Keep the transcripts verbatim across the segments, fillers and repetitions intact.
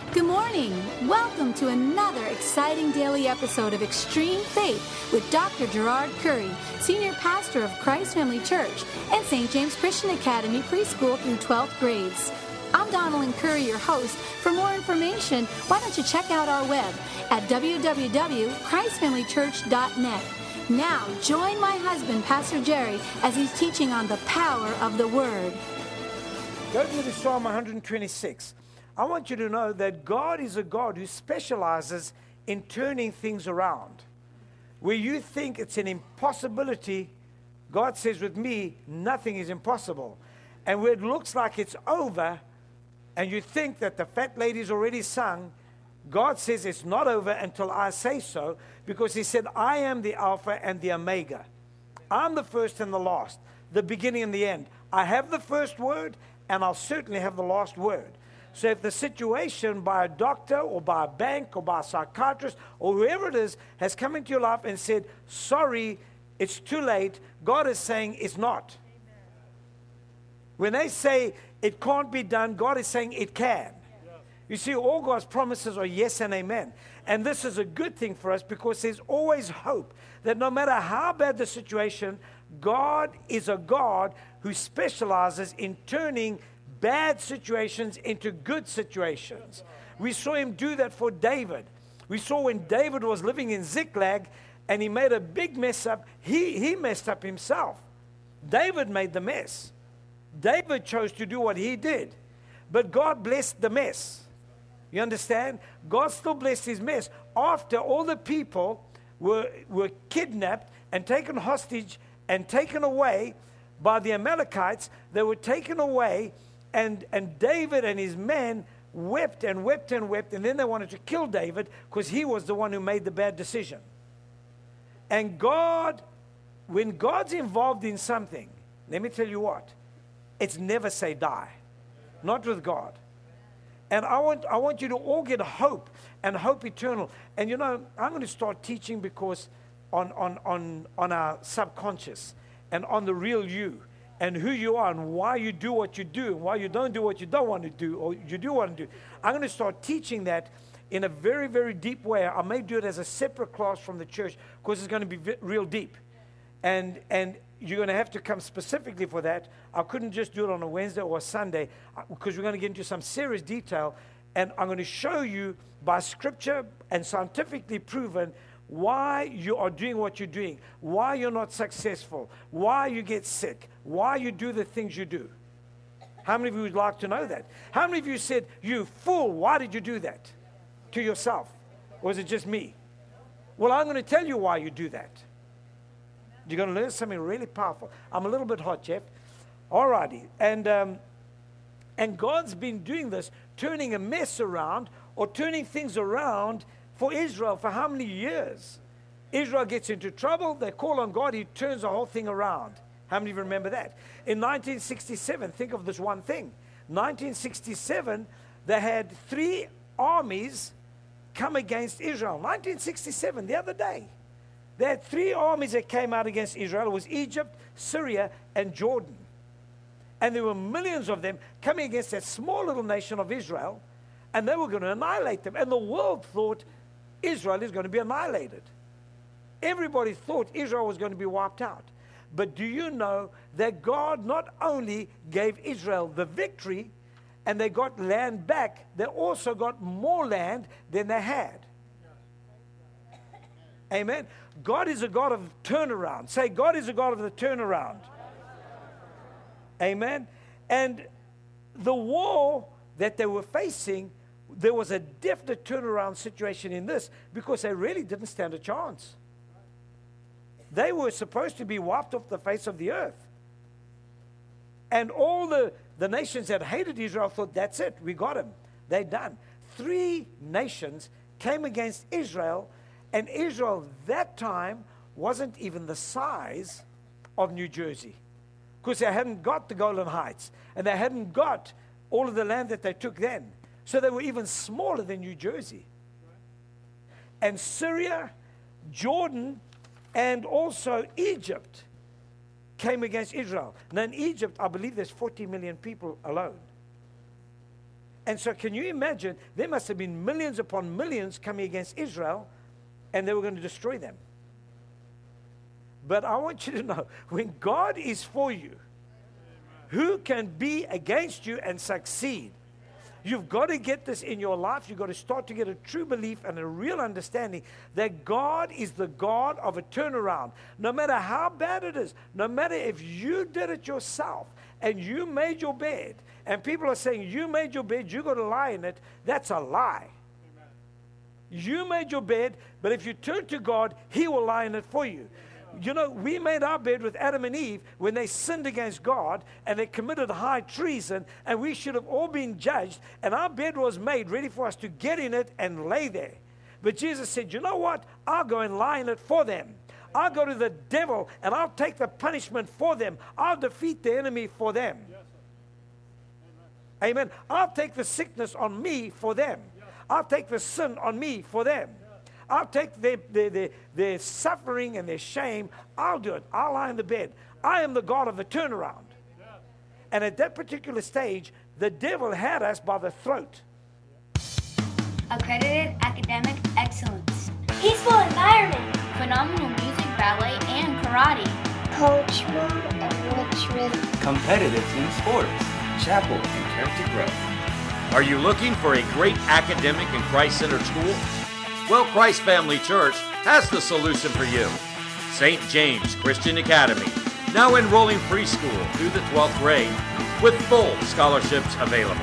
Good morning. Welcome to another exciting daily episode of Extreme Faith with Doctor Gerard Curry, Senior Pastor of Christ Family Church and Saint James Christian Academy preschool through twelfth grades. I'm Donalyn Curry, your host. For more information, why don't you check out our web at w w w dot christ family church dot net. Now, join my husband, Pastor Jerry, as he's teaching on the power of the Word. Go to Psalm one twenty-six. I want you to know that God is a God who specializes in turning things around. Where you think it's an impossibility, God says, with me, nothing is impossible. And where it looks like it's over, and you think that the fat lady's already sung, God says it's not over until I say so, because he said, I am the Alpha and the Omega. I'm the first and the last, the beginning and the end. I have the first word, and I'll certainly have the last word. So if the situation by a doctor or by a bank or by a psychiatrist or whoever it is has come into your life and said, sorry, it's too late, God is saying it's not. Amen. When they say it can't be done, God is saying it can. Yeah. You see, all God's promises are yes and amen. And this is a good thing for us because there's always hope that no matter how bad the situation, God is a God who specializes in turning bad situations into good situations. We saw him do that for David. We saw when David was living in Ziklag and he made a big mess up, he, he messed up himself. David made the mess. David chose to do what he did, but God blessed the mess. You understand? God still blessed his mess. After all the people were, were kidnapped and taken hostage and taken away by the Amalekites, they were taken away. And, and David and his men wept and wept and wept. And then they wanted to kill David because he was the one who made the bad decision. And God, when God's involved in something, let me tell you what, it's never say die. Not with God. And I want, I want you to all get hope and hope eternal. And you know, I'm going to start teaching because on, on, on, on our subconscious and on the real you. And who you are and why you do what you do and why you don't do what you don't want to do or you do want to do. I'm going to start teaching that in a very, very deep way. I may do it as a separate class from the church because it's going to be v- real deep. And and you're going to have to come specifically for that. I couldn't just do it on a Wednesday or a Sunday because we're going to get into some serious detail. And I'm going to show you by scripture and scientifically proven why you are doing what you're doing, why you're not successful, why you get sick, why you do the things you do. How many of you would like to know that? How many of you said, you fool, why did you do that to yourself? Or is it just me? Well, I'm going to tell you why you do that. You're going to learn something really powerful. I'm a little bit hot, Jeff. All righty. And, um, and God's been doing this, turning a mess around or turning things around for Israel for how many years? Israel gets into trouble, they call on God, he turns the whole thing around. How many of you remember that? In nineteen sixty-seven, think of this one thing. nineteen sixty-seven, they had three armies come against Israel. nineteen sixty-seven, the other day. They had three armies that came out against Israel. It was Egypt, Syria, and Jordan. And there were millions of them coming against that small little nation of Israel, and they were going to annihilate them. And the world thought Israel is going to be annihilated. Everybody thought Israel was going to be wiped out. But do you know that God not only gave Israel the victory and they got land back, they also got more land than they had. Amen. God is a God of turnaround. Say, God is a God of the turnaround. Amen. And the war that they were facing, there was a definite turnaround situation in this because they really didn't stand a chance. They were supposed to be wiped off the face of the earth. And all the, the nations that hated Israel thought, that's it, we got him. They're done. Three nations came against Israel, and Israel that time wasn't even the size of New Jersey because they hadn't got the Golan Heights and they hadn't got all of the land that they took then. So they were even smaller than New Jersey. And Syria, Jordan, and also Egypt came against Israel. Now in Egypt, I believe there's forty million people alone. And so can you imagine, there must have been millions upon millions coming against Israel, and they were going to destroy them. But I want you to know, when God is for you, who can be against you and succeed? You've got to get this in your life. You've got to start to get a true belief and a real understanding that God is the God of a turnaround. No matter how bad it is, no matter if you did it yourself and you made your bed, and people are saying, you made your bed, you got to lie in it, that's a lie. Amen. You made your bed, but if you turn to God, He will lie in it for you. You know, we made our bed with Adam and Eve when they sinned against God and they committed high treason, and we should have all been judged, and our bed was made ready for us to get in it and lay there. But Jesus said, you know what? I'll go and lie in it for them. I'll go to the devil and I'll take the punishment for them. I'll defeat the enemy for them. Yes, Amen. Amen. I'll take the sickness on me for them. Yes. I'll take the sin on me for them. I'll take their, their, their, their suffering and their shame. I'll do it. I'll lie in the bed. I am the God of the turnaround. Yeah. And at that particular stage, the devil had us by the throat. Accredited academic excellence. Peaceful environment. Phenomenal music, ballet, and karate. Cultural enrichment. Competitive team sports. Chapel and character growth. Are you looking for a great academic and Christ-centered school? Well, Christ Family Church has the solution for you. Saint James Christian Academy, now enrolling preschool through the twelfth grade with full scholarships available.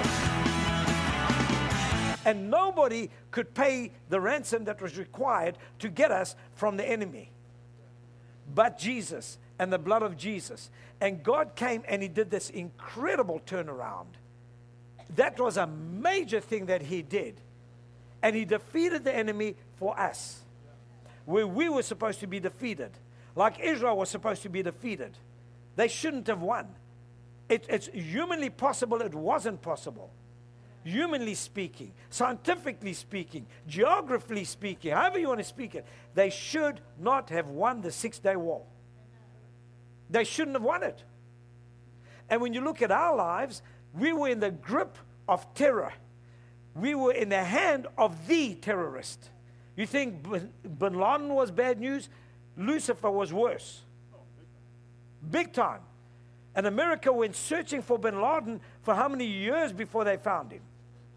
And nobody could pay the ransom that was required to get us from the enemy but Jesus and the blood of Jesus. And God came and He did this incredible turnaround. That was a major thing that He did. And He defeated the enemy for us, where we were supposed to be defeated, like Israel was supposed to be defeated. They shouldn't have won. It, it's humanly possible. It wasn't possible. Humanly speaking, scientifically speaking, geographically speaking, however you want to speak it, they should not have won the Six-Day War. They shouldn't have won it. And when you look at our lives, we were in the grip of terror. We were in the hand of the terrorist. You think Bin Laden was bad news? Lucifer was worse. Big time. And America went searching for Bin Laden for how many years before they found him?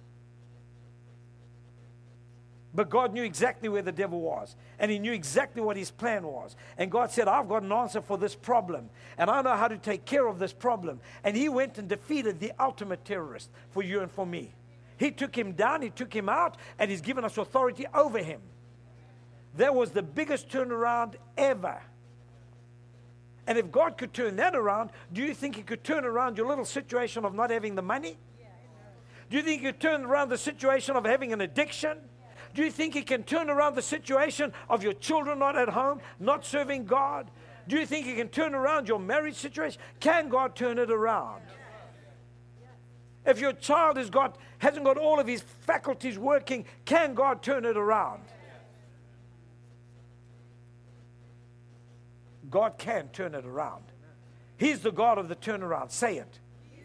But God knew exactly where the devil was. And He knew exactly what his plan was. And God said, I've got an answer for this problem. And I know how to take care of this problem. And He went and defeated the ultimate terrorist for you and for me. He took him down, He took him out, and He's given us authority over him. That was the biggest turnaround ever. And if God could turn that around, do you think He could turn around your little situation of not having the money? Do you think He could turn around the situation of having an addiction? Do you think He can turn around the situation of your children not at home, not serving God? Do you think He can turn around your marriage situation? Can God turn it around? If your child has got, hasn't got all of his faculties working, can God turn it around? God can turn it around. He's the God of the turnaround. Say it.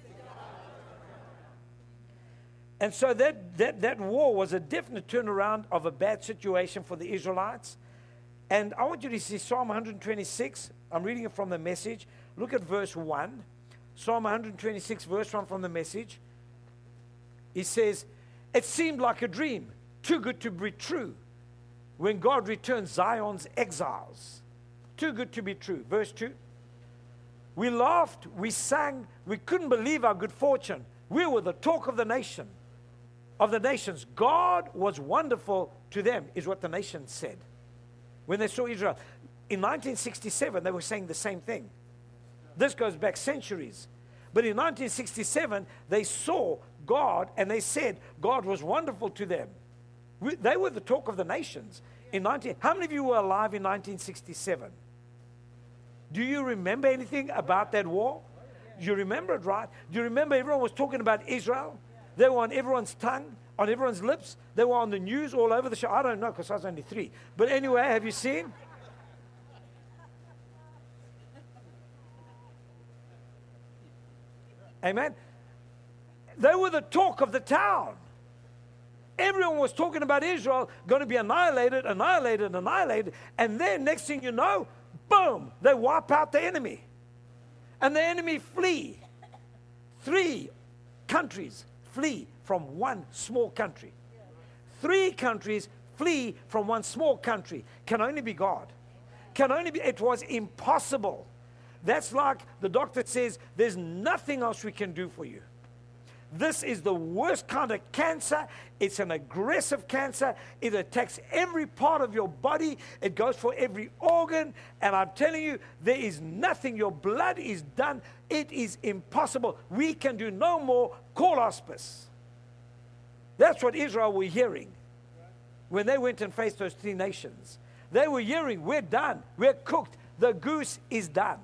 And so that, that, that war was a definite turnaround of a bad situation for the Israelites. And I want you to see Psalm one twenty-six. I'm reading it from the Message. Look at verse one. Psalm one twenty-six, verse one from the Message. He says, it seemed like a dream, too good to be true, when God returns Zion's exiles. Too good to be true. Verse two. We laughed, we sang, we couldn't believe our good fortune. We were the talk of the nation, of the nations. God was wonderful to them, is what the nations said when they saw Israel. In nineteen sixty-seven, they were saying the same thing. This goes back centuries. But in nineteen sixty-seven, they saw God and they said God was wonderful to them. We, they were the talk of the nations. In nineteen, how many of you were alive in nineteen sixty-seven? Do you remember anything about that war? You remember it, right? Do you remember everyone was talking about Israel? They were on everyone's tongue, on everyone's lips. They were on the news all over the show. I don't know because I was only three. But anyway, have you seen? Amen. They were the talk of the town. Everyone was talking about Israel going to be annihilated, annihilated, annihilated. And then next thing you know, boom, they wipe out the enemy. And the enemy flee. Three countries flee from one small country. Three countries flee from one small country. Can only be God. Can only be, it was impossible. That's like the doctor says, there's nothing else we can do for you. This is the worst kind of cancer. It's an aggressive cancer. It attacks every part of your body. It goes for every organ. And I'm telling you, there is nothing. Your blood is done. It is impossible. We can do no more. Call hospice. That's what Israel were hearing when they went and faced those three nations. They were hearing, we're done. We're cooked. The goose is done.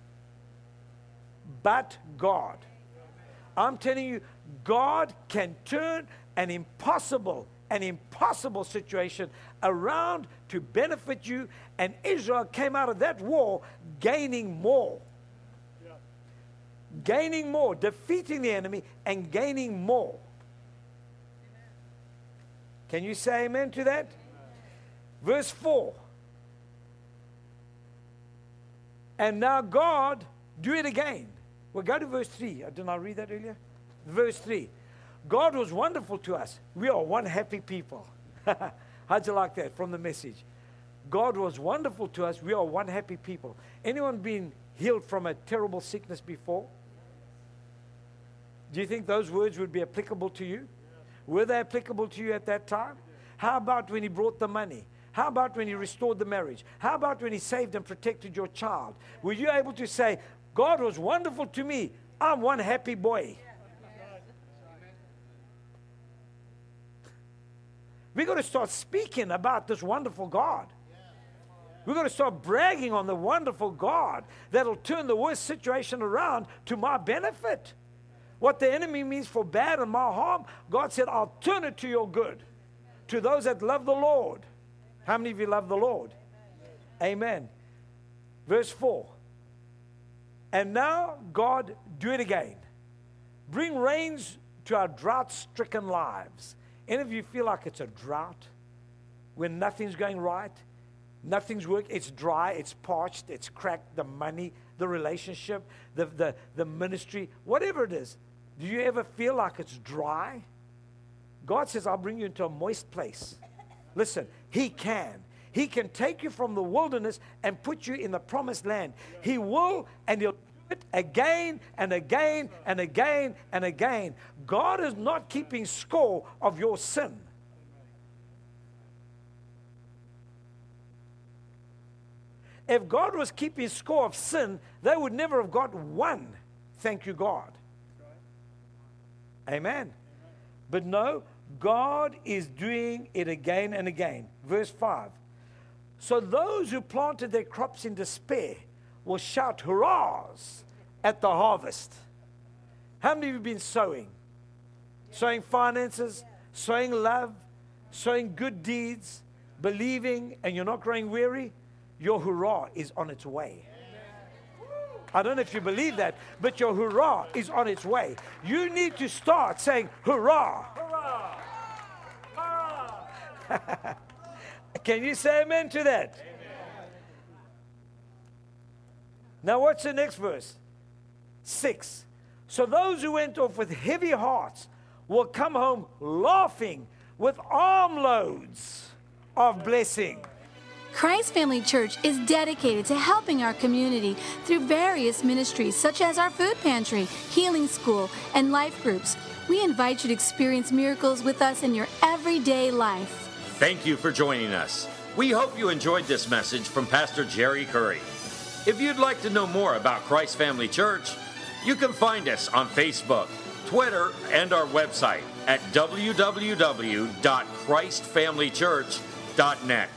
But God. I'm telling you, God can turn an impossible, an impossible situation around to benefit you. And Israel came out of that war gaining more. Yeah. Gaining more, defeating the enemy and gaining more. Amen. Can you say amen to that? Amen. Verse four. And now God, do it again. Well, go to verse three. Didn't I read that earlier? Verse three. God was wonderful to us. We are one happy people. How'd you like that from the message? God was wonderful to us. We are one happy people. Anyone been healed from a terrible sickness before? Do you think those words would be applicable to you? Were they applicable to you at that time? How about when he brought the money? How about when he restored the marriage? How about when he saved and protected your child? Were you able to say, God was wonderful to me. I'm one happy boy. We've got to start speaking about this wonderful God. We've got to start bragging on the wonderful God that'll turn the worst situation around to my benefit. What the enemy means for bad and my harm, God said, I'll turn it to your good. To those that love the Lord. How many of you love the Lord? Amen. Amen. Verse four. And now, God, do it again. Bring rains to our drought-stricken lives. Any of you feel like it's a drought? When nothing's going right? Nothing's working? It's dry, it's parched, it's cracked, the money, the relationship, the, the, the ministry, whatever it is. Do you ever feel like it's dry? God says, I'll bring you into a moist place. Listen, He can. He can take you from the wilderness and put you in the promised land. He will, and He'll do it again and again and again and again. God is not keeping score of your sin. If God was keeping score of sin, they would never have got one. Thank you, God. Amen. But no, God is doing it again and again. Verse five. So those who planted their crops in despair will shout hurrahs at the harvest. How many of you have been sowing? Sowing finances, sowing love, sowing good deeds, believing, and you're not growing weary? Your hurrah is on its way. I don't know if you believe that, but your hurrah is on its way. You need to start saying hurrah. Hurrah. Hurrah. Can you say amen to that? Amen. Now what's the next verse? Six. So those who went off with heavy hearts will come home laughing with armloads of blessing. Christ Family Church is dedicated to helping our community through various ministries such as our food pantry, healing school, and life groups. We invite you to experience miracles with us in your everyday life. Thank you for joining us. We hope you enjoyed this message from Pastor Jerry Curry. If you'd like to know more about Christ Family Church, you can find us on Facebook, Twitter, and our website at w w w dot christ family church dot net.